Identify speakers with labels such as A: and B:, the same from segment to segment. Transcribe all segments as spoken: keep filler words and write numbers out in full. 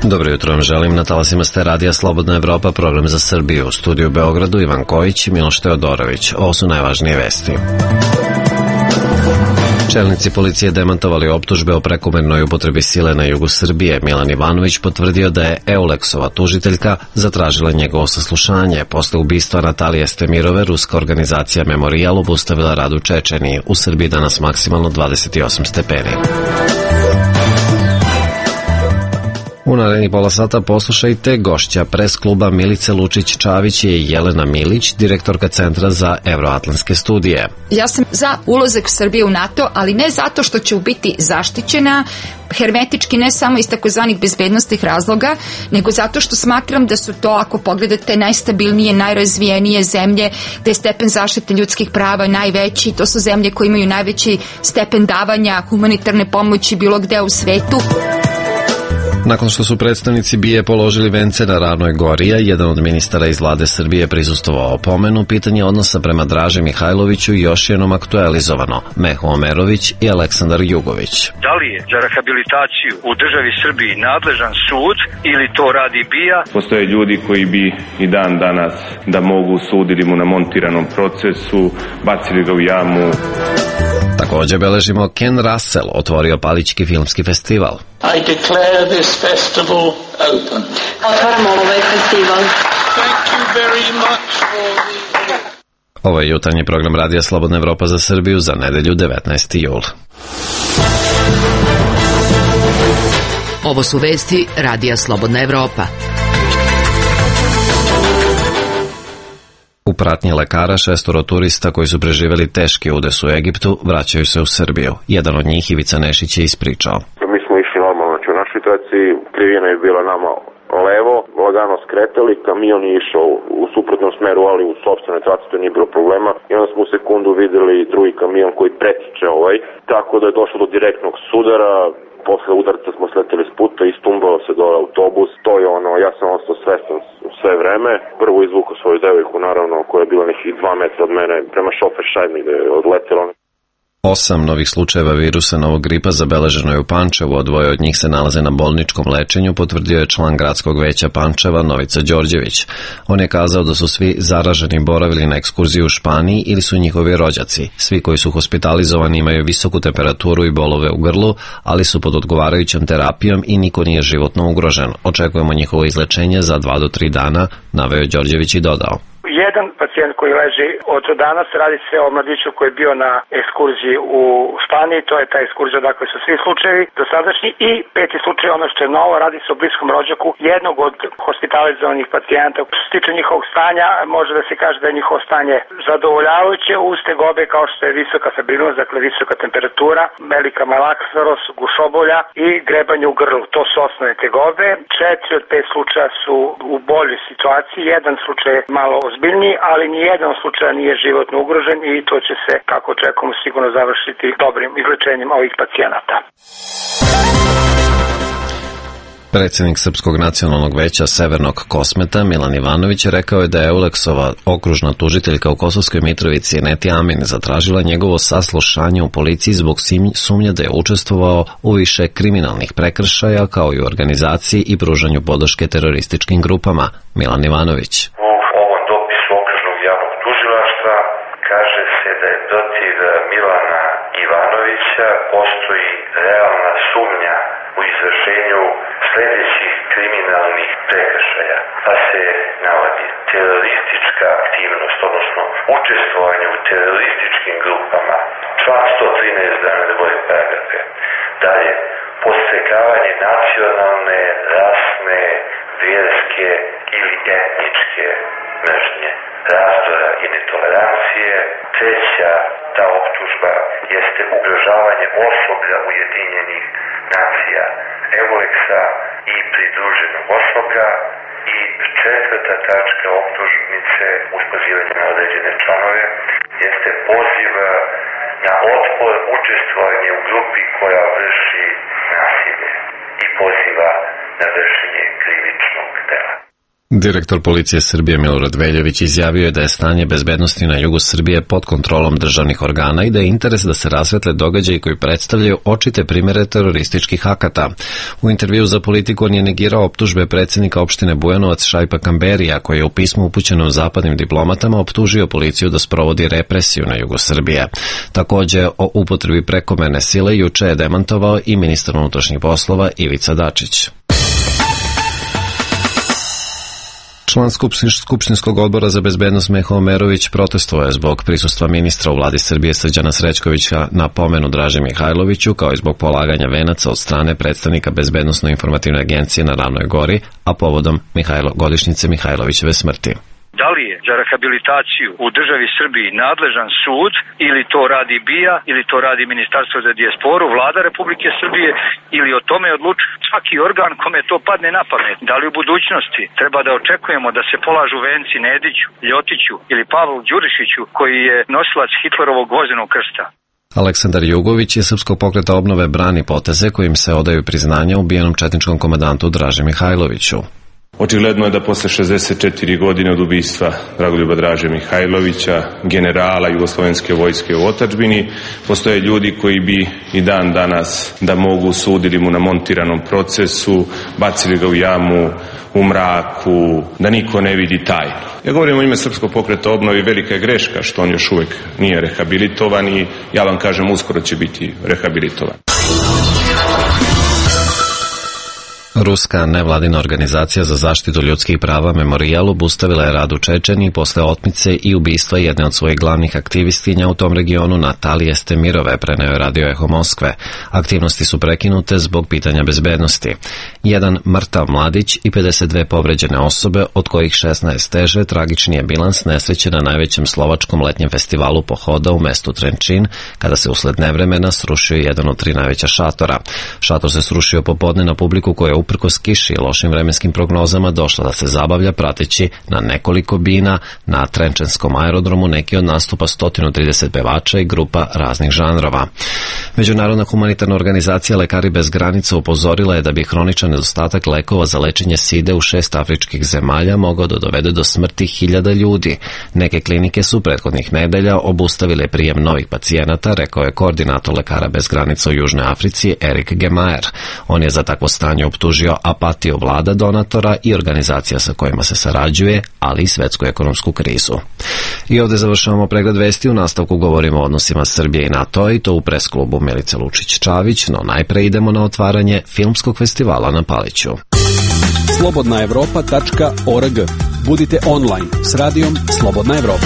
A: Dobro jutro vam želim, na talasima ste Radija Slobodna Evropa, program za Srbiju. U studiju u Beogradu Ivan Kojić i Miloš Teodorović. Ovo su najvažnije vesti. Čelnici policije demantovali optužbe o prekomernoj upotrebi sile na jugu Srbije. Milan Ivanović potvrdio da je Euleksova tužiteljka zatražila njegovo saslušanje. Posle ubistva Natalije Stemirove, ruska organizacija Memorijal obustavila rad u Čečeniji. U Srbiji danas maksimalno dvadeset osam stepeni. U narednih pola sata poslušajte gošća pres kluba Milice Lučić-Čavić je Jelena Milić, direktorka Centra za evroatlantske studije.
B: Ja sam za ulazak Srbije u NATO, ali ne zato što će biti zaštićena hermetički, ne samo iz takozvanih bezbednostnih razloga, nego zato što smatram da su to, ako pogledate, najstabilnije, najrazvijenije zemlje, da je stepen zaštite ljudskih prava najveći, to su zemlje koje imaju najveći stepen davanja humanitarne pomoći bilo gde u svetu.
A: Nakon što su predstavnici B I A položili vence na Ravnoj gori, jedan od ministara iz vlade Srbije prisustvovao pomenu, pitanje odnosa prema Draži Mihajloviću još jednom aktualizovano. Meho Omerović i Aleksandar Jugović.
C: Da li je za rehabilitaciju u državi Srbiji nadležan sud ili to radi B I A?
D: Postoje ljudi koji bi i dan danas da mogu suditi mu na montiranom procesu, bacili ga u jamu.
A: Također beležimo Ken Russell otvorio Palićki filmski festival.
E: I declare this festival open.
F: Otvaramo ovaj festival.
E: Thank you very much for the...
A: Ovo je jutarnji program Radija Slobodna Evropa za Srbiju za nedelju devetnaesti jul.
G: Ovo su vesti Radija Slobodna Evropa.
A: U pratnji lekara šestoro turista koji su preživjeli teški udes u Egiptu vraćaju se u Srbiju. Jedan od njih, Ivica Nešić, je ispričao.
H: Mi smo išli normalno, znači u našoj situaciji krivina je bila nama levo, lagano skretali, kamion je išao u suprotnom smeru, ali u sopstvenoj traci to nije bilo problema. I onda smo u sekundu videli drugi kamion koji pretiče ovaj, tako da je došlo do direktnog sudara. Posle udarca smo sleteli s puta i stumbao se dole autobus. To je ono, ja sam ostao svestan sve vreme. Prvo izvukao svoju devojku, naravno, koja je bila nekih dva metra od mene, prema šofer šajmi gde je odletelo.
A: Osam novih slučajeva virusa novog gripa zabeleženo je u Pančevu, a dvoje od njih se nalaze na bolničkom lečenju, potvrdio je član gradskog veća Pančeva Novica Đorđević. On je kazao da su svi zaraženi boravili na ekskurziji u Španiji ili su njihovi rođaci. Svi koji su hospitalizovani imaju visoku temperaturu i bolove u grlu, ali su pod odgovarajućom terapijom i niko nije životno ugrožen. Očekujemo njihovo izlečenje za dva do tri dana, naveo Đorđević i dodao.
I: Jedan pacijent koji leži od danas, radi se o mladiću koji je bio na ekskurziji u Španiji, to je ta ekskurzija, dakle su svi slučajevi dosadašnji, i peti slučaj, ono što je novo, radi se o bliskom rođaku jednog od hospitalizovanih pacijenta. Što se tiče njihovog stanja, može da se kaže da je njihovo stanje zadovoljavajuće, uz tegobe kao što je visoka febrinost, dakle visoka temperatura, velika malaksarost, gušobolja i grebanje u grlu. To su osnovne tegobe. Četiri od pet slučaja su u boljoj situaciji, jedan slučaj je malo ozbiljniji, ali nijedan slučaj nije životno ugrožen i to će se, kako očekujemo, sigurno završiti dobrim izlečenjem ovih pacijenata.
A: Predsjednik Srpskog nacionalnog veća Severnog Kosmeta Milan Ivanović rekao je da je Euleksova okružna tužiteljka u Kosovskoj Mitrovici Neti Amin zatražila njegovo saslušanje u policiji zbog sumnje da je učestvovao u više kriminalnih prekršaja kao i u organizaciji i pružanju podrške terorističkim grupama. Milan Ivanović.
J: Kaže se da je protiv Milana Ivanovića postoji realna sumnja u izvršenju sljedećih kriminalnih prekršaja, pa se navodi teroristička aktivnost, odnosno učestvovanje u terorističkim grupama, član sto trinaest da ne boje paragrafe. Dalje, podstrekavanje nacionalne, rasne, vjerske ili etničke mržnje, razdora i netolerancije. Treća ta optužba jeste ugrožavanje osoblja Ujedinjenih nacija, Euleksa i pridruženog osoblja. I četvrta tačka optužnice uz pozivanje na određene članove jeste poziv na otpor, učestvovanje u grupi koja vrši nasilje i poziva na vršenje krivičnog dela.
A: Direktor policije Srbije Milorad Veljović izjavio je da je stanje bezbednosti na jugu Srbije pod kontrolom državnih organa i da je interes da se rasvetle događaji koji predstavljaju očite primere terorističkih akata. U intervju za Politiku on je negirao optužbe predsjednika opštine Bujanovac Šaipa Kamberija, koji je u pismu upućenom zapadnim diplomatama optužio policiju da sprovodi represiju na jugu Srbije. Takođe, o upotrebi prekomerne sile juče je demantovao i ministar unutrašnjih poslova Ivica Dačić. Član Skupštinskog odbora za bezbednost Meho Omerović protestovao je zbog prisustva ministra u vladi Srbije Srđana Srećkovića na pomenu Draži Mihajloviću, kao i zbog polaganja venaca od strane predstavnika Bezbednosno-informativne agencije na Ravnoj Gori, a povodom Mihajlo, godišnjice Mihajlovićeve smrti.
C: Da li je za rehabilitaciju u državi Srbiji nadležan sud ili to radi B I A ili to radi Ministarstvo za dijasporu, Vlada Republike Srbije ili o tome odlučuje svaki organ kome to padne na pamet? Da li u budućnosti treba da očekujemo da se polažu venci Nediću, Ljotiću ili Pavlu Đurišiću koji je nosilac Hitlerovog vozenog krsta?
A: Aleksandar Jugović je Srpskog pokreta obnove brani poteze kojim se odaju priznanja ubijenom četničkom komandantu Draži Mihajloviću.
D: Očigledno je da posle šezdeset četiri godine od ubistva Dragoljuba Draže Mihajlovića, generala Jugoslovenske vojske u otadžbini, postoje ljudi koji bi i dan danas da mogu sudili mu na montiranom procesu, bacili ga u jamu, u mraku, da niko ne vidi tajnu. Ja govorim o ime Srpskog pokreta obnove i velika je greška što on još uvek nije rehabilitovan i ja vam kažem uskoro će biti rehabilitovan.
A: Ruska nevladina organizacija za zaštitu ljudskih prava Memorijal obustavila je rad u Čečeniji posle otmice i ubistva jedne od svojih glavnih aktivistinja u tom regionu, Natalije Stemirove, preneo je Radio Eho Moskve. Aktivnosti su prekinute zbog pitanja bezbednosti. Jedan mrtav mladić i pedeset dve povređene osobe, od kojih šesnaest teže, tragični je bilans nesreće na najvećem slovačkom letnjem festivalu pohoda u mestu Trenčin, kada se usled nevremena srušio jedan od tri najveća šatora. Šator se srušio popodne na publiku koja je uprkos kiši i lošim vremenskim prognozama došla da se zabavlja prateći na nekoliko bina na Trenčanskom aerodromu neki od nastupa sto trideset pevača i grupa raznih žanrova. Međunarodna humanitarna organizacija Lekari bez granica upozorila je da bi hroničan nedostatak lekova za lečenje side u šest afričkih zemalja mogao da dovede do smrti hiljada ljudi. Neke klinike su prethodnih nedelja obustavile prijem novih pacijenata, rekao je koordinator Lekara bez granica u Južnoj Africi Erik Gemaer. On je za takvo stanje optužio apatiju vlada, donatora i organizacija sa kojima se sarađuje, ali i svetsku ekonomsku krizu. I ovde završavamo pregled vesti, u nastavku govorimo o odnosima Srbije i NATO i to u pres klubu Milice Lučić-Čavić, no najpre idemo na otvaranje Filmskog festivala na Paliću.
K: slobodna evropa tačka org. Budite online s radijom Slobodna Evropa.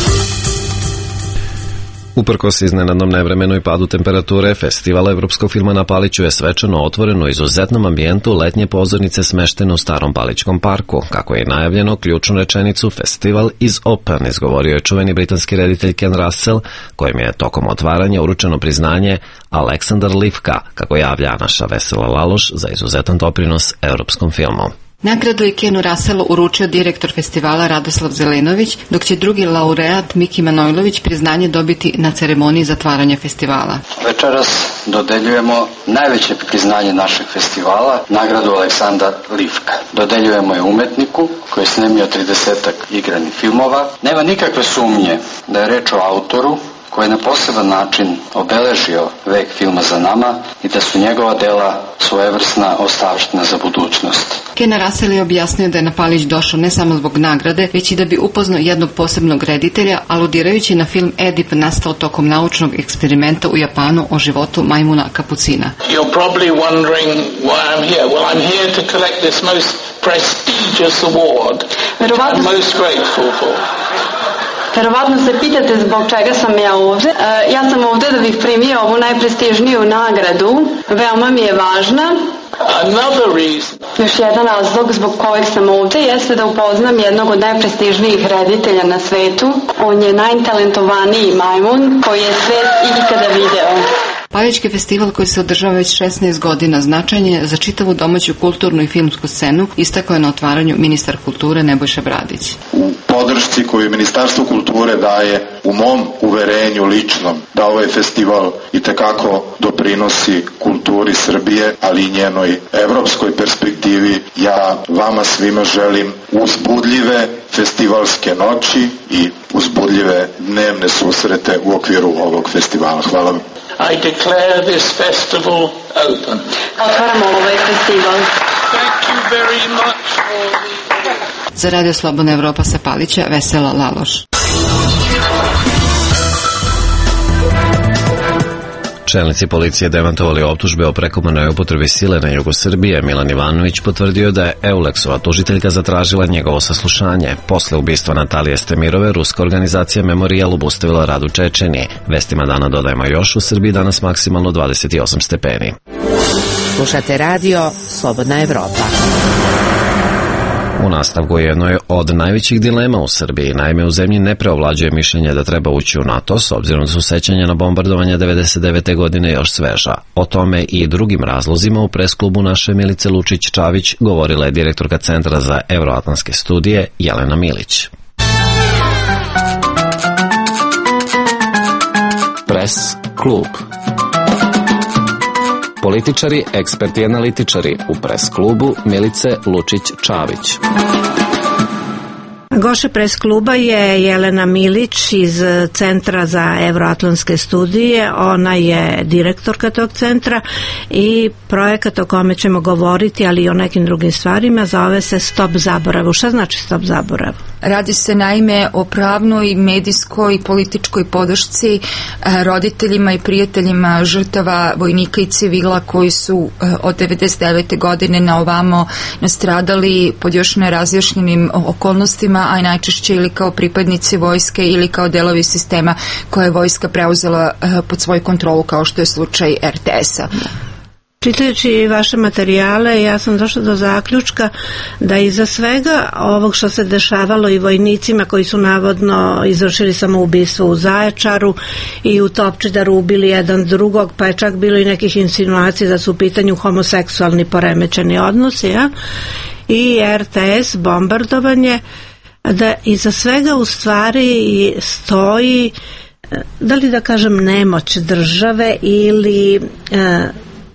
A: Uprkos iznenadnom nevremenu i padu temperature, festival evropskog filma na Paliću je svečano otvoren u izuzetnom ambijentu letnje pozornice smeštene u starom Palićkom parku. Kako je najavljeno, ključnu rečenicu Festival is open izgovorio je čuveni britanski reditelj Ken Russell, kojem je tokom otvaranja uručeno priznanje Aleksandar Livka, kako javlja naša Vesela Laloš, za izuzetan doprinos evropskom filmu.
L: Nagradu je Kenu Russellu uručio direktor festivala Radoslav Zelenović, dok će drugi laureat Miki Manojlović priznanje dobiti na ceremoniji zatvaranja festivala.
M: Večeras dodeljujemo najveće priznanje našeg festivala, nagradu Aleksandar Livka. Dodeljujemo je umetniku koji je snimio tridesetak igranih filmova. Nema nikakve sumnje da je reč o autoru koji je na poseban način obeležio vek filma za nama i da su njegova dela svojevrsna ostavština za budućnost.
L: Ken Russell je objasnio da je na Palić došao ne samo zbog nagrade, već i da bi upoznao jednog posebnog reditelja, aludirajući na film Edip nastao tokom naučnog eksperimenta u Japanu o životu majmuna kapucina.
E: You're probably wondering why I'm here. Well, I'm here to collect this most prestigious award, which I'm most grateful for.
F: Verovatno se pitate zbog čega sam ja ovde. E, ja sam ovde da bih primio ovu najprestižniju nagradu. Veoma mi je važna. Još jedan razlog zbog kojeg sam ovde jeste da upoznam jednog od najprestižnijih reditelja na svetu. On je najtalentovaniji majmun koji je svet ikada video.
L: Palićki festival koji se održava već šesnaest godina značajan je za čitavu domaću kulturnu i filmsku scenu, istakao je na otvaranju ministar kulture Nebojša Bradić.
N: U podršci koju Ministarstvo kulture daje, u mom uverenju ličnom, da ovaj festival itekako doprinosi kulturi Srbije, ali i njenoj evropskoj perspektivi živi. Ja vama svima želim uzbudljive festivalske noći i uzbudljive dnevne susrete u okviru ovog festivala. Hvala vam.
E: I declare this festival open.
F: Otvaramo ovaj festival.
E: Thank you very much for the...
L: Za Radio Slobodna Evropa sa Palića, Vesela Laloš.
A: Čelnici policije demantovali optužbe o prekomernoj upotrebi sile na jugu Srbije. Milan Ivanović potvrdio da je Euleksova tužiteljka zatražila njegovo saslušanje. Posle ubistva Natalije Stemirove, ruska organizacija Memorijal obustavila rad u Čečeniji. Vestima dana dodajemo još, u Srbiji danas maksimalno dvadeset osam stepeni.
G: Slušate radio Slobodna Evropa.
A: U nastavku jednoj od najvećih dilema u Srbiji. Naime, u zemlji ne preovlađuje mišljenje da treba ući u NATO, s obzirom da su sećanja na bombardovanje devedeset devete godine još sveža. O tome i drugim razlozima u presklubu naše Milice Lučić-Čavić govorila je direktorka Centra za evroatlantske studije Jelena Milić.
O: Pres klub. Političari, eksperti i analitičari u pres klubu Milice Lučić-Čavić.
P: Goše pres kluba je Jelena Milić iz Centra za evroatlantske studije. Ona je direktorka tog centra i projekat o kome ćemo govoriti, ali i o nekim drugim stvarima, zove se Stop zaboravu. Šta znači Stop zaboravu?
B: Radi se naime o pravnoj, medijskoj i političkoj podršci roditeljima i prijateljima žrtava vojnika i civila koji su od devedeset devete godine na ovamo nastradali pod još nerazjašnjenim okolnostima, a najčešće ili kao pripadnici vojske ili kao delovi sistema koje je vojska preuzela pod svoju kontrolu, kao što je slučaj er te es-a.
P: Čitajući vaše materijale, ja sam došla do zaključka da iza svega ovog što se dešavalo i vojnicima koji su navodno izvršili samoubistvo u Zaječaru i u Topčideru ubili jedan drugog, pa je čak bilo i nekih insinuacija da su u pitanju homoseksualni poremećeni odnosi, ja? I er te es, bombardovanje, da iza svega u stvari stoji, da li da kažem, nemoć države ili e,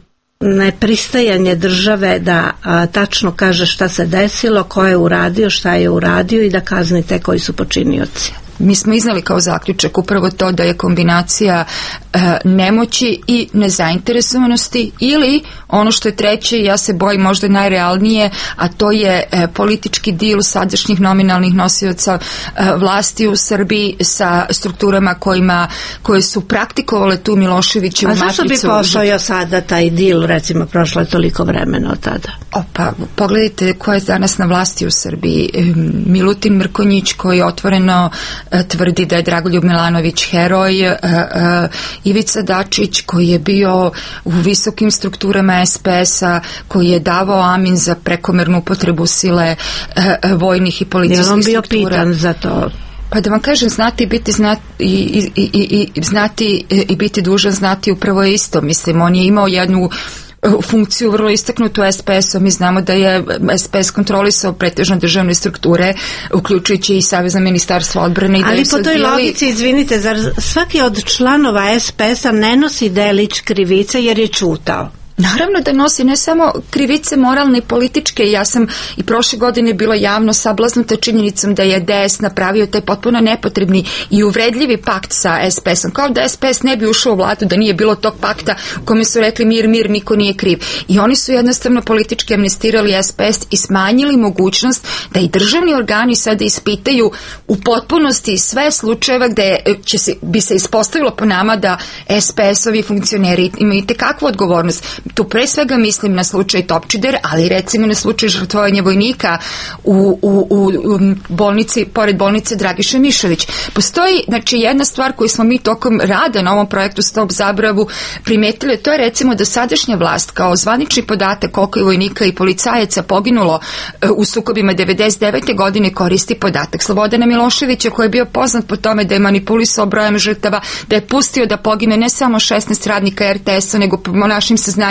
P: nepristajanje države da a, tačno kaže šta se desilo, ko je uradio, šta je uradio i da kazni te koji su počinioci.
B: Mi smo iznali kao zaključak upravo to da je kombinacija e, nemoći i nezainteresovanosti ili ono što je treće, ja se bojim možda najrealnije, a to je e, politički dil sadašnjih nominalnih nosioca e, vlasti u Srbiji sa strukturama kojima, koje su praktikovale tu Miloševićevu matricu.
P: A zašto bi postojao sada taj dil, recimo prošlo je toliko vremena od tada?
B: O, pa pogledajte ko je danas na vlasti u Srbiji. E, Milutin Mrkonjić koji otvoreno tvrdi da je Dragoljub Milanović heroj, uh, uh, Ivica Dačić koji je bio u visokim strukturama es pe es-a, koji je davao amin za prekomernu upotrebu sile uh, uh, vojnih i policijskih struktura.
P: Je on bio pitan za to?
B: Pa da vam kažem, znati i biti znati i, i, i, i, znati i biti dužan znati upravo je isto. Mislim, on je imao jednu funkciju vrlo istaknutu es pe es-om. Mi znamo da je es pe es kontrolisao pretežno državne strukture, uključujući i Savezno ministarstvo odbrane. I
P: ali
B: da
P: po toj
B: odbijali...
P: logici, izvinite, zar svaki od članova es pe es-a ne nosi delić krivice jer je ćutao?
B: Naravno da nosi ne samo krivice moralne i političke. Ja sam i prošle godine bila javno sablaznuta činjenicom da je de es napravio taj potpuno nepotrebni i uvredljivi pakt sa es pe es-om. Kao da es pe es ne bi ušao u vladu da nije bilo tog pakta u kome su rekli mir, mir, niko nije kriv. I oni su jednostavno politički amnestirali es pe es i smanjili mogućnost da i državni organi sada ispitaju u potpunosti sve slučajeva gde će se, bi se ispostavilo po nama da es pe es-ovi funkcioneri imaju tekakvu odgovornost. Tu pre svega mislim na slučaj Topčider, ali recimo na slučaj žrtvovanja vojnika u, u, u bolnici, pored bolnice Dragiša Mišović. Postoji, znači, jedna stvar koju smo mi tokom rada na ovom projektu Stop zaboravu primetili, to je recimo da sadašnja vlast kao zvanični podatak koliko je vojnika i policajaca poginulo u sukobima devedeset devete godine koristi podatak Slobodana Miloševića, koji je bio poznat po tome da je manipulisao brojem žrtava, da je pustio da pogine ne samo šesnaest radnika er te es-a, nego po našim saznanjima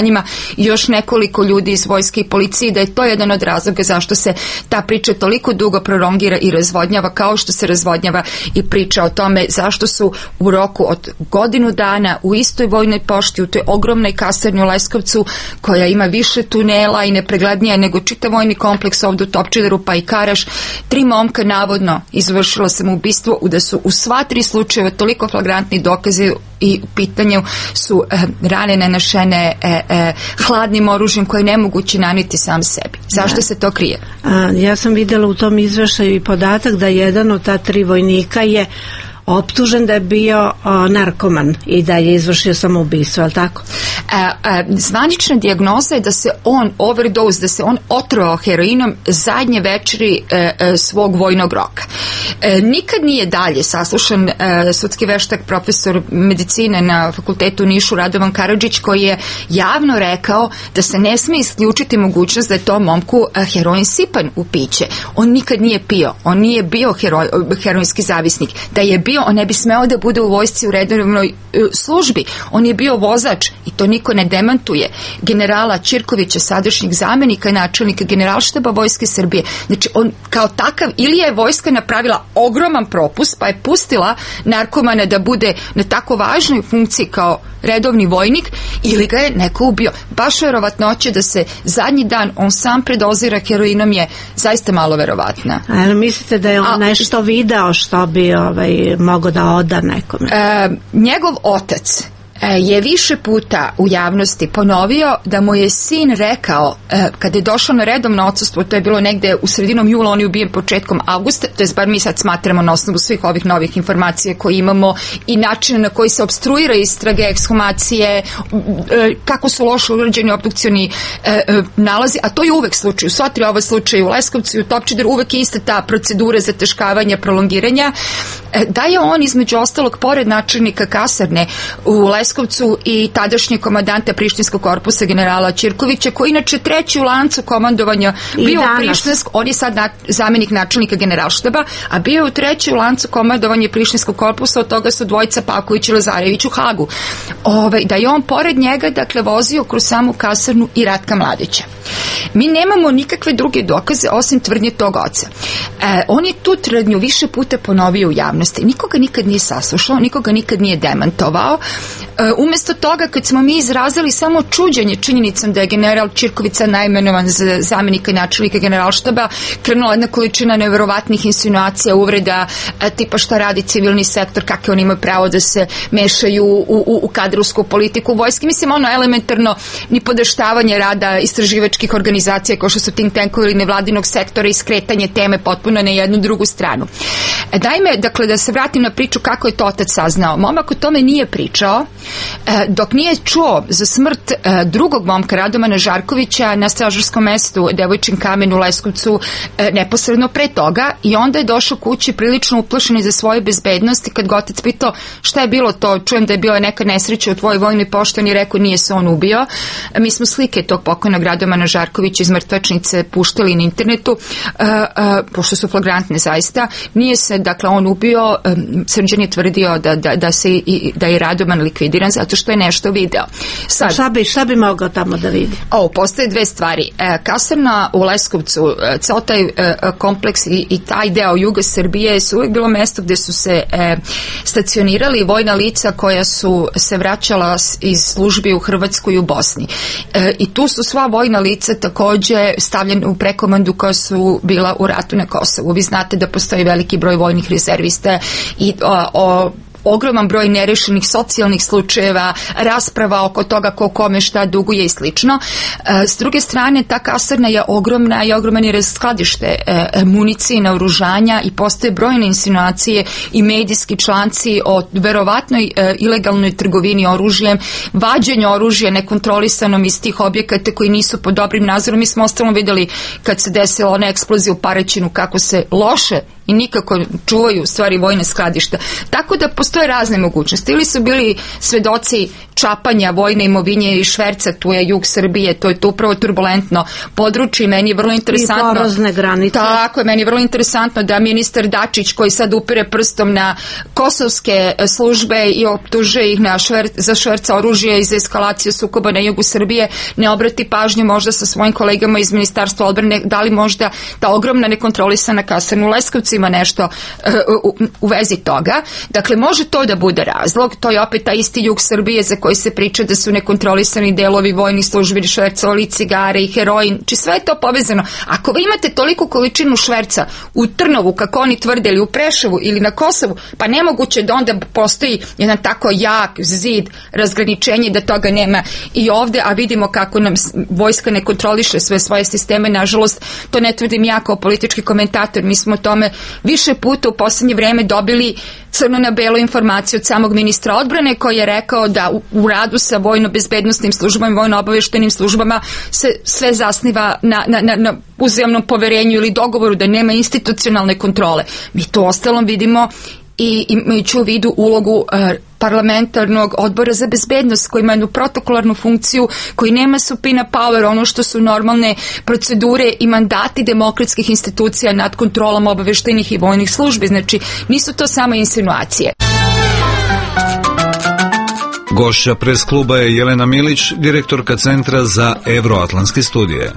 B: partizanima i još nekoliko ljudi iz vojske i policije, da je to jedan od razloga zašto se ta priča toliko dugo prolongira i razvodnjava, kao što se razvodnjava i priča o tome zašto su u roku od godinu dana u istoj vojnoj pošti, u toj ogromnoj kasarni u Leskovcu, koja ima više tunela i nepreglednija nego čitav vojni kompleks ovdje u Topčideru pa i Karaš, tri momka navodno izvršila samoubistvo, da su u sva tri slučajeva toliko flagrantni dokazi i u pitanju su e, rane nanašene e, e, hladnim oružjem koje je nemoguće naniti sam sebi. Zašto ne. se to krije?
P: A, ja sam vidjela u tom izveštaju i podatak da jedan od ta tri vojnika je optužen da je bio o, narkoman i da je izvršio samoubistvo, je li tako?
B: E, e, zvanična dijagnoza je da se on overdose, da se on otrovao heroinom zadnje večeri e, e, svog vojnog roka. E, nikad nije dalje saslušan e, sudski veštak, profesor medicine na fakultetu u Nišu Radovan Karadžić, koji je javno rekao da se ne smije isključiti mogućnost da je to momku e, heroin sipan u piće. On nikad nije pio, on nije bio heroj, heroinski zavisnik. Da je bio, on ne bi smeo da bude u vojsci u redovnoj e, službi. On je bio vozač i to niko ne demantuje. Generala Ćirkovića, sadašnjeg zamenika i načelnika Generalštaba Vojske Srbije. Znači, on kao takav, ili je vojska napravila ogroman propust, pa je pustila narkomana da bude na tako važnoj funkciji kao redovni vojnik, ili ga je neko ubio. Baš verovatnoće da se zadnji dan on sam predozira heroinom je zaista malo verovatna.
P: A jel mislite da je on A, nešto video što bi ovaj, mogo da oda nekome?
B: E, njegov otac je više puta u javnosti ponovio da mu je sin rekao, kada je došao na redovno odsustvo, to je bilo negde u sredinom jula, on je ubijen početkom avgusta, to je bar mi sad smatramo na osnovu svih ovih novih informacija koje imamo i načina na koji se obstruira istrage, ekshumacije, kako su loše urađeni obdukcioni nalazi, a to je uvek slučaj. U sva tri ova slučaja u Leskovcu i u Topčideru uvek je ista ta procedura zateškavanja, prolongiranja, da je on između ostalog pored načelnika kasarne u Leskovcu i tadašnjeg komandanta Prištinskog korpusa generala Ćirkovića, koji inače treći u lancu komandovanja bio u Prištinsk, on je sad na, zamenik načelnika Generalštaba, a bio je u treći u lancu komandovanja Prištinskog korpusa, od toga su dvojica Pavković i Lazarević u Hagu. Ove, da je on pored njega, dakle, vozio kroz samu kasarnu i Ratka Mladića. Mi nemamo nikakve druge dokaze osim tvrdnje tog oca. E, on je tu tvrdnju više puta ponovio u javnosti. Nikoga nikad nije saslušao, nikoga nikad nije demantovao. E, umjesto toga, kad smo mi izrazili samo čuđenje činjenicom da je general Ćirkovića najmenovan za zamenika i načelnika Generalštaba, krenula jedna količina neverovatnih insinuacija, uvreda, e, tipa šta radi civilni sektor, kakve oni imaju pravo da se mešaju u, u, u kadrovsku politiku vojske. Mislim, ono elementarno ni podeštavanje rada istraživačkih organizacija kao što su think tankovi ili nevladinog sektora i skretanje teme potpuno na jednu drugu stranu. E, dajme, dakle, da se vratim na priču kako je to otac saznao. Momak o tome nije pričao, e, dok nije čuo za smrt e, drugog momka, Radomana Žarkovića, na stražarskom mestu Devojčin kamen u Leskovcu e, neposredno pre toga, i onda je došao kući prilično uplašen za svoje bezbednosti. Kad ga otac pitao šta je bilo to, čujem da je bila neka nesreća u tvojoj vojnoj pošti, on je rekao nije se on ubio. E, mi smo slike tog pokojnog Radomana Žarkovića iz mrtvačnice puštali na internetu, e, e, pošto su flagrantne zaista. Nije se, dakle, on ubio. e, Srđan je tvrdio da, da, da, se i, da je Radoman likvidiran zato što je nešto video. Sad,
P: šta bi, šta bi mogao tamo da vidi?
B: O, postoje dve stvari. E, kasarna u Leskovcu, e, ceo taj e, kompleks i, i taj deo juga Srbije su uvijek bilo mesto gde su se e, stacionirali vojna lica koja su se vraćala iz službi u Hrvatskoj i u Bosni. E, I tu su sva vojna lica takođe stavljena u prekomandu koja su bila u ratu na Kosovu. Vi znate da postoji veliki broj vojnih rezervista i o, o ogroman broj nerešenih socijalnih slučajeva, rasprava oko toga ko kome šta duguje i slično. E, s druge strane, ta kasarna je ogromna i ogroman je skladište e, municije, naoružanja i postoje brojne insinuacije i medijski članci o verovatnoj e, ilegalnoj trgovini oružjem, vađenju oružja nekontrolisanom iz tih objekata koji nisu pod dobrim nadzorom. Mi smo ostalo vidjeli kad se desila ona eksplozija u Paraćinu kako se loše i nikako čuvaju stvari vojne skladišta. Tako da postoje razne mogućnosti. Ili su bili svedoci čapanja vojne imovine i šverca, tu je jug Srbije, to je to upravo turbulentno područje i meni je vrlo interesantno.
P: I porozne granice.
B: Tako je, meni je vrlo interesantno da ministar Dačić, koji sad upire prstom na kosovske službe i optužuje ih na šver, za šverca oružja i za eskalaciju sukoba na jugu Srbije, ne obrati pažnju možda sa svojim kolegama iz Ministarstva odbrane, da li možda ta ogromna nekontrolisana kasarna u Leskovcima nešto uh, u, u vezi toga. Dakle, može to da bude razlog, to je opet ta isti jug Srbije za koji se priča da su nekontrolisani delovi vojnih službi, švercovali cigare i heroin, či sve je to povezano. Ako vi imate toliku količinu šverca u Trnovu, kako oni tvrde, ili u Preševu ili na Kosovu, pa nemoguće da onda postoji jedan tako jak zid razgraničenja da toga nema i ovde, a vidimo kako nam vojska ne kontroliše sve svoje sisteme, nažalost, to ne tvrdim ja kao politički komentator, mi smo o tome više puta u poslednje vreme dobili crno na belo informaciju od samog ministra odbrane koji je rekao da u, u radu sa vojno-bezbednostnim službama i vojno-obaveštenim službama se sve zasniva na, na, na, na uzajamnom poverenju ili dogovoru, da nema institucionalne kontrole. Mi to ostalom vidimo i imajući u vidu ulogu e, parlamentarnog odbora za bezbednost koji ima jednu protokolarnu funkciju, koji nema supina power, ono što su normalne procedure i mandati demokratskih institucija nad kontrolom obaveštajnih i vojnih službi. Znači, nisu to samo insinuacije.
Q: Gošća pres kluba je Jelena Milić, direktorka Centra za evroatlantske studije.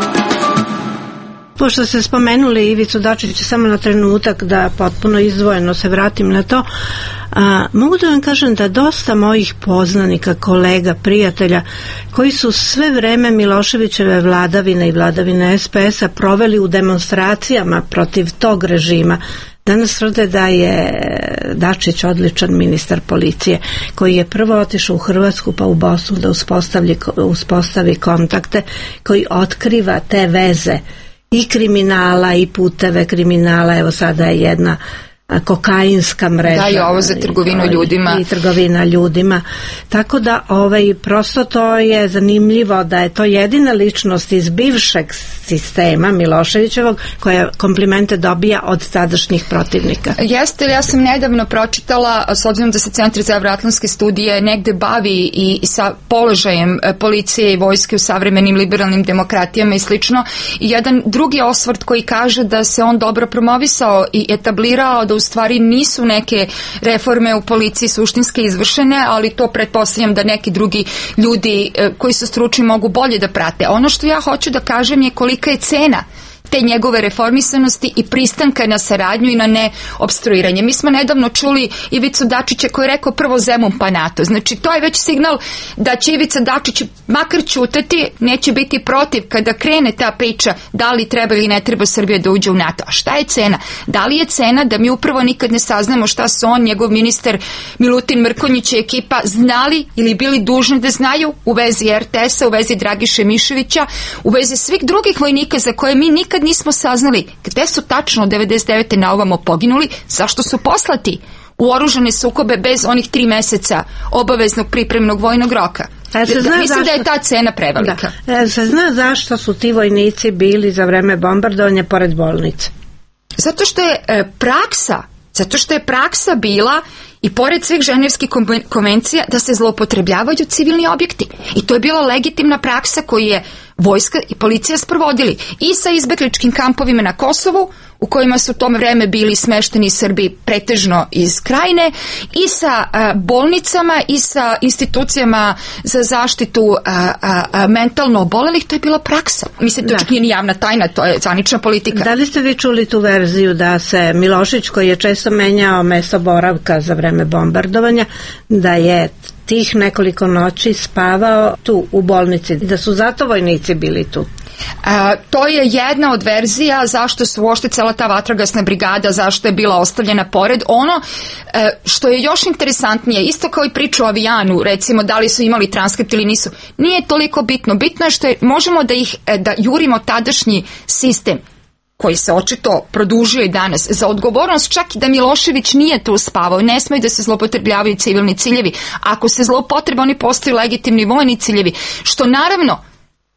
P: Pošto ste spomenuli Ivicu Dačića, samo na trenutak da potpuno izdvojeno se vratim na to, a, mogu da vam kažem da dosta mojih poznanika, kolega, prijatelja koji su sve vreme Miloševićeve vladavine i vladavine es pe es a proveli u demonstracijama protiv tog režima, danas tvrde da je Dačić odličan ministar policije, koji je prvo otišao u Hrvatsku pa u Bosnu da uspostavi, uspostavi kontakte, koji otkriva te veze i kriminala i puteve kriminala. Evo sada je jedna kokainska mreža.
B: Da, i ovo za trgovinu
P: i,
B: ljudima.
P: I trgovina ljudima. Tako da ovaj, prosto to je zanimljivo da je to jedina ličnost iz bivšeg sistema Miloševićevog koja komplimente dobija od tadašnjih protivnika.
B: Jeste, ja sam nedavno pročitala, s obzirom da se Centar za evroatlantske studije negde bavi i, i sa položajem policije i vojske u savremenim liberalnim demokratijama i slično, i jedan drugi osvrt koji kaže da se on dobro promovisao i etablirao, da u stvari nisu neke reforme u policiji suštinske izvršene, ali to pretpostavljam da neki drugi ljudi koji su stručni mogu bolje da prate. Ono što ja hoću da kažem je kolika je cena te njegove reformisanosti i pristanka na saradnju i na neopstruiranje. Mi smo nedavno čuli Ivicu Dačića koji je rekao prvo Zemun pa NATO. Znači to je već signal da će Ivica Dačić makar ćutati, neće biti protiv kada krene ta priča da li treba ili ne treba Srbija da uđe u NATO. A šta je cena? Da li je cena da mi upravo nikad ne saznamo šta su on, njegov ministar Milutin Mrkonjić i ekipa znali ili bili dužni da znaju u vezi er te es a, u vezi Dragiše Miševića, u vezi svih drugih vojnika za koje mi nikad nismo saznali gde su tačno od devedeset devete na ovamo poginuli, zašto su poslati u oružane sukobe bez onih tri meseca obaveznog pripremnog vojnog roka.
P: E, se zna
B: Mislim
P: zašto,
B: da je ta cena prevelika.
P: Da. E, se zna zašto su ti vojnici bili za vreme bombardovanja pored bolnice?
B: Zato što je e, praksa, zato što je praksa bila i pored svih ženevskih konvencija da se zloupotrebljavaju civilni objekti. I to je bila legitimna praksa koju je vojska i policija sprovodili i sa izbegličkim kampovima na Kosovu, u kojima su u tom vreme bili smešteni Srbi pretežno iz Krajine, i sa a, bolnicama i sa institucijama za zaštitu a, a, a, mentalno obolelih. To je bila praksa. Mislim, to čak nije ni javna tajna, to je zvanična politika.
P: Da li ste vi čuli tu verziju da se Milošić, koji je često menjao mesto boravka za vreme bombardovanja, da je tih nekoliko noći spavao tu u bolnici, da su zato vojnici bili tu?
B: A, to je jedna od verzija zašto su uopšte cela ta vatrogasna brigada, zašto je bila ostavljena pored. Ono e, što je još interesantnije, isto kao i priča o Avijanu, recimo da li su imali transkript ili nisu, nije toliko bitno. Bitno je što je, možemo da ih da jurimo tadašnji sistem koji se očito produžio i danas, za odgovornost čak i da Milošević nije tu spavao. Ne smiju da se zloupotrebljavaju civilni ciljevi. Ako se zloupotreba, oni postaju legitimni vojni ciljevi, što naravno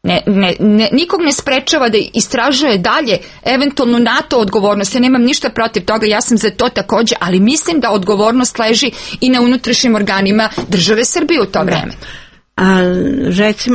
B: Ne, ne, ne, nikog ne sprečava da istražuje dalje eventualno NATO odgovornost. Ja nemam ništa protiv toga, ja sam za to takođe, ali mislim da odgovornost leži i na unutrašnjim organima države Srbije u to vreme.
P: A recimo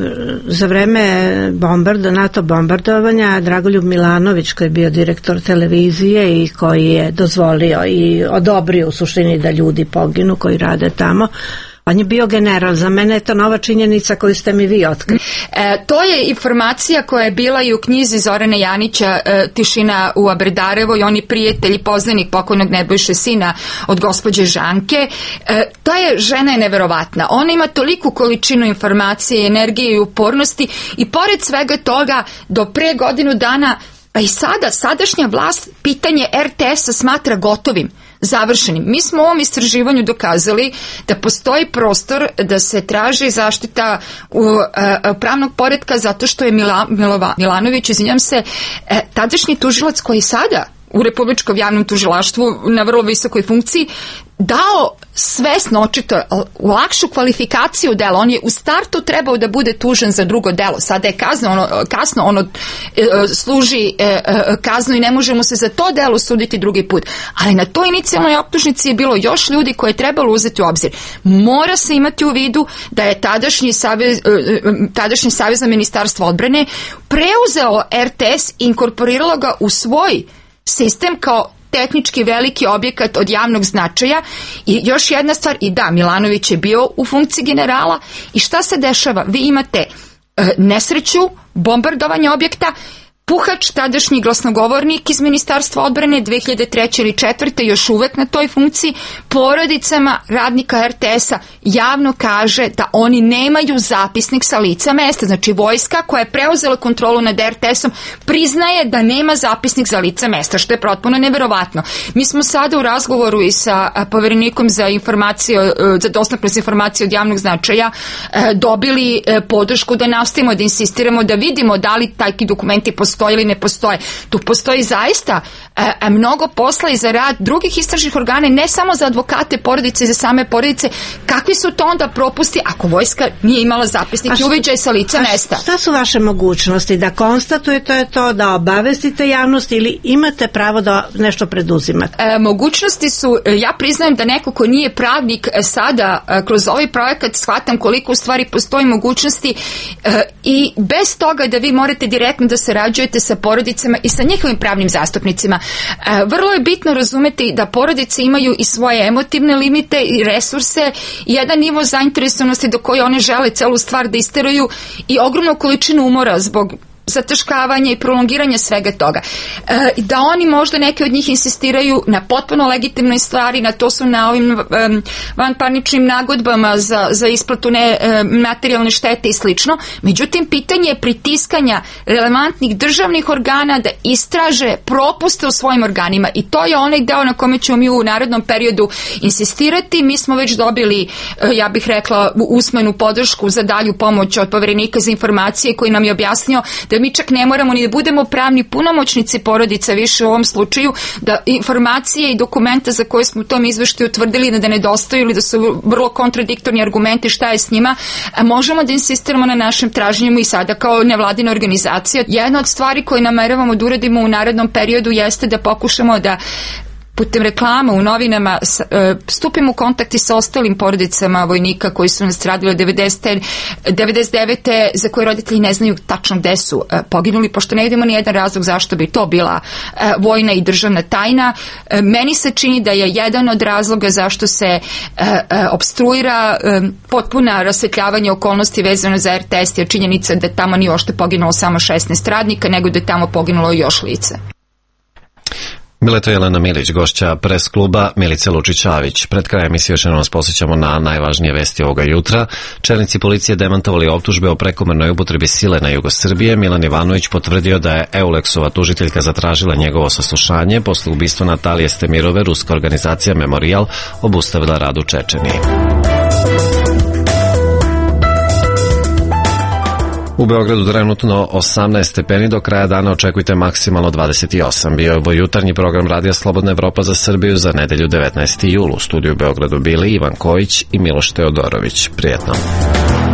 P: za vreme bombarda, NATO bombardovanja, Dragoljub Milanović, koji je bio direktor televizije i koji je dozvolio i odobrio u suštini da ljudi poginu koji rade tamo, on je bio general. Za mene je to nova činjenica koju ste mi vi otkrili.
B: E, to je informacija koja je bila i u knjizi Zorana Janića e, Tišina u Aberdarevo i oni prijatelj i poznanik pokojnog Nebojše sina od gospođe Žanke. E, ta je žena je neverovatna. Ona ima toliku količinu informacije, energije i upornosti i pored svega toga do pre godinu dana, pa i sada, sadašnja vlast pitanje er te esa smatra gotovim, završenim. Mi smo u ovom istraživanju dokazali da postoji prostor da se traži zaštita u, e, pravnog poretka zato što je Mila, Milova, Milanović, izvinjam se, e, tadašnji tužilac koji sada u Republičkom javnom tužilaštvu na vrlo visokoj funkciji dao svesno očito lakšu kvalifikaciju dela. On je u startu trebao da bude tužen za drugo delo. Sada je kazno, ono, kasno ono e, služi e, kaznu i ne može mu se za to delo suditi drugi put. Ali na toj inicijalnoj optužnici je bilo još ljudi koje je trebalo uzeti u obzir. Mora se imati u vidu da je tadašnji, savez, tadašnji Savezno ministarstvo odbrane preuzeo er te es i inkorporiralo ga u svoj sistem kao tehnički veliki objekat od javnog značaja. I još jedna stvar, i da, Milanović je bio u funkciji generala i šta se dešava? Vi imate e, nesreću, bombardovanje objekta, puhač, tadašnji glasnogovornik iz Ministarstva odbrane dve hiljade treće ili četvrte još uvek na toj funkciji, porodicama radnika er te esa javno kaže da oni nemaju zapisnik sa lica mesta. Znači vojska koja je preuzela kontrolu nad er te esom priznaje da nema zapisnik za lica mesta, što je potpuno neverovatno. Mi smo sada u razgovoru i sa poverenikom za informacije, za dostupnost informacije od javnog značaja dobili podršku da nastavimo, da insistiramo, da vidimo da li takvi dokumenti postoje ili ne postoje. Tu postoji zaista e, mnogo posla i za rad drugih istražnih organa, ne samo za advokate porodice i za same porodice. Kakvi su to onda propusti ako vojska nije imala zapisnik i uviđaj sa lica mesta?
P: Šta su vaše mogućnosti? Da konstatujete to, da obavestite javnost ili imate pravo da nešto preduzimate?
B: E, mogućnosti su, ja priznajem da neko ko nije pravnik sada kroz ovaj projekat shvatam koliko u stvari postoji mogućnosti e, i bez toga da vi morate direktno da sarađujete sa porodicama i sa njihovim pravnim zastupnicima. E, vrlo je bitno razumeti da porodice imaju i svoje emotivne limite i resurse i jedan nivo zainteresovanosti do koje one žele celu stvar da isteruju i ogromnu količinu umora zbog zataškavanja i prolongiranja svega toga. E, da oni možda neke od njih insistiraju na potpuno legitimnoj stvari, na to su na ovim um, vanparničnim nagodbama za, za isplatu ne, um, materijalne štete i slično. Međutim, pitanje je pritiskanja relevantnih državnih organa da istraže propuste u svojim organima i to je onaj deo na kome ćemo mi u narednom periodu insistirati. Mi smo već dobili, ja bih rekla, usmenu podršku za dalju pomoć od poverenika za informacije koji nam je objasnio da mi čak ne moramo ni da budemo pravni punomoćnici porodica više u ovom slučaju, da informacije i dokumenta za koje smo u tom izveštaju utvrdili da nedostaju ili da su vrlo kontradiktorni argumenti šta je s njima, možemo da insistiramo na našem traženju i sada kao nevladina organizacija. Jedna od stvari koje nameravamo da uradimo u narednom periodu jeste da pokušamo da putem reklama u novinama stupimo u kontakt i sa ostalim porodicama vojnika koji su nastradili od devedesete, devedeset devete za koje roditelji ne znaju tačno gde su poginuli, pošto ne vidimo ni jedan razlog zašto bi to bila vojna i državna tajna. Meni se čini da je jedan od razloga zašto se opstruira potpuna rasvetljavanje okolnosti vezano za er te es je činjenica da tamo nije ošte poginulo samo šesnaest radnika, nego da je tamo poginulo još lice.
A: Bila je to Jelena Milić, gošća pres kluba Milice Lučić-Čavić. Pred krajem emisije još nas posjećamo na najvažnije vesti ovoga jutra. Čelnici policije demantovali optužbe o prekomernoj upotrebi sile na jugo Srbije. Milan Ivanović potvrdio da je Euleksova tužiteljka zatražila njegovo saslušanje. Posle ubistva Natalije Stemirove, ruska organizacija Memorial obustavila rad u Čečeniji. U Beogradu trenutno osamnaest stepeni, do kraja dana očekujte maksimalno dvadeset osam. Bio je ovo jutarnji program Radija Slobodna Evropa za Srbiju za nedelju devetnaestog jula. U studiju u Beogradu bili Ivan Kojić i Miloš Teodorović. Prijetno.